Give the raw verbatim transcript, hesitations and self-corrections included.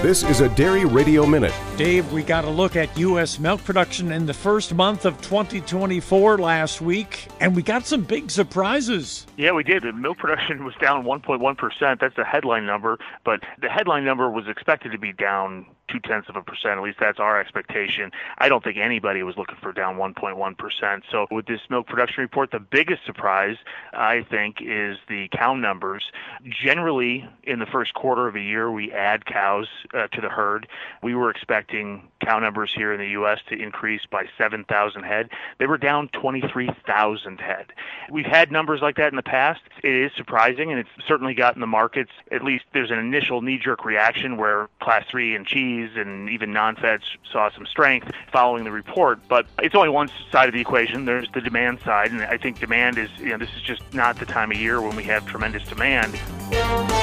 This is a Dairy Radio Minute. Dave, we got a look at U S milk production in the first month of twenty twenty-four last week, and we got some big surprises. Yeah, we did. The milk production was down one point one percent. That's the headline number, but the headline number was expected to be down two-tenths of a percent. At least that's our expectation. I don't think anybody was looking for down one point one percent. So with this milk production report, the biggest surprise, I think, is the cow numbers. Generally, in the first quarter of a year, we add cows uh, to the herd. We were expecting cow numbers here in the U S to increase by seven thousand head. They were down twenty-three thousand head. We've had numbers like that in the past. It is surprising, and it's certainly gotten the markets, at least there's an initial knee-jerk reaction where class three and cheese and even non-feds saw some strength following the report. But it's only one side of the equation. There's the demand side, and I think demand is, you know, this is just not the time of year when we have tremendous demand.